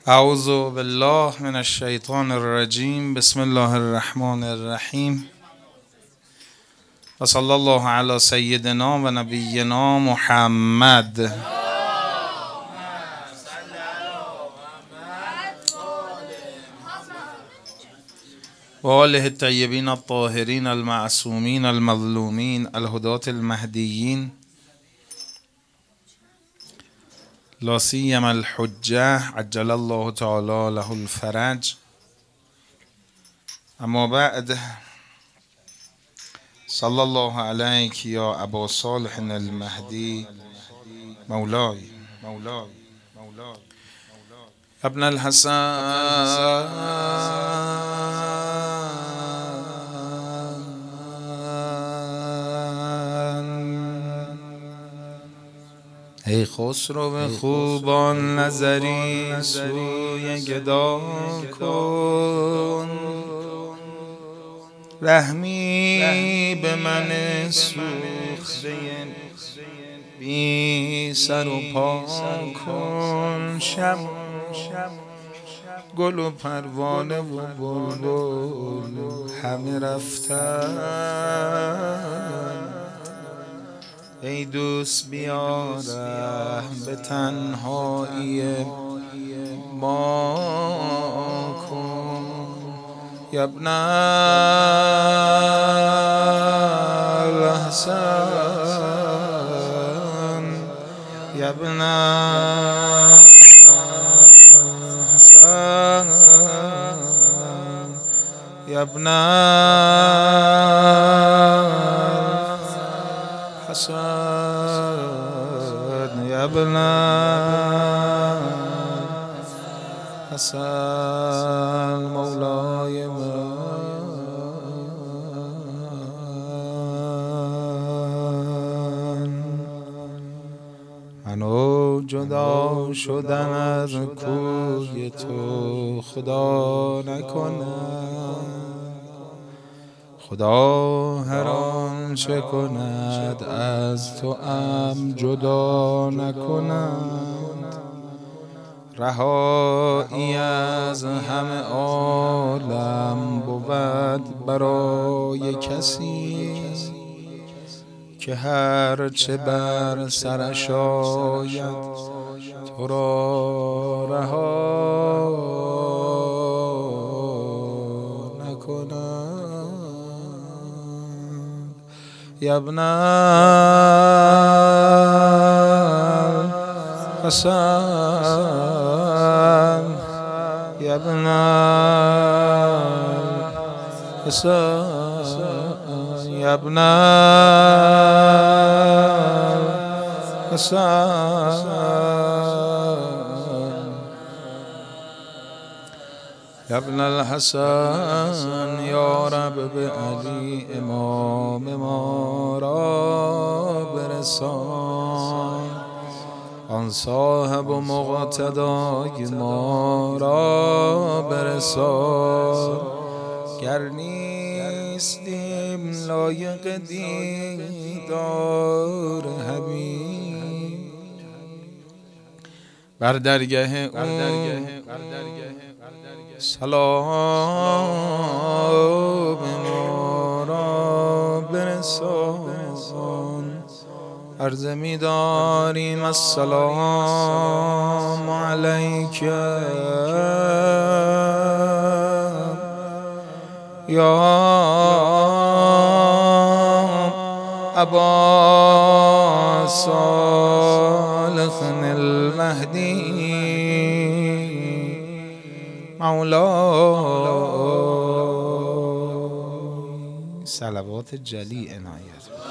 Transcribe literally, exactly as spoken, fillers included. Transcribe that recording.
اعوذ بالله من الشیطان الرجیم. بسم الله الرحمن الرحیم و صلی الله علی سیدنا و نبینا محمد. و آله الطیبین الطاهرین المعصومین المظلومین الهداة المهدیین لا سیما الحجة عجل الله تعالی له الفرج. اما بعد، صلی الله علیک یا ابا صالح المهدی مولاي ابن الحسن ای خسرو خوبان نظری سوی گدا کن، رحمی به من سوخته بی سر و پا کن. شب گل و پروانه و بلبل همه رفتن، ای دوست بیا رحم به تنهایی ما کن. یا ابن الحسن یا ابن الحسن یا ابن حسن یا ابن حسن مولای من. منو جدا شدن از کوی تو خدا نکنم، خدا هر آنچه کند از تو ام جدا نکند. رهایی از همه عالم بود برای کسی که هر چه بر سرش آید تو را رها نکند. یا ابن الحسن یا ابن الحسن یا ابن الحسن یا ابن الحسن. یا رب به علی امام ما را برسان، آن صاحب و مقتدای ما را برسان. گر نیستیم لایق دیدار حبیب، بر درگه او سلام ما را برسان. عرض می داریم السلام علیک یا ابا صالح المهدی مولا. صلوات جلی عنایت.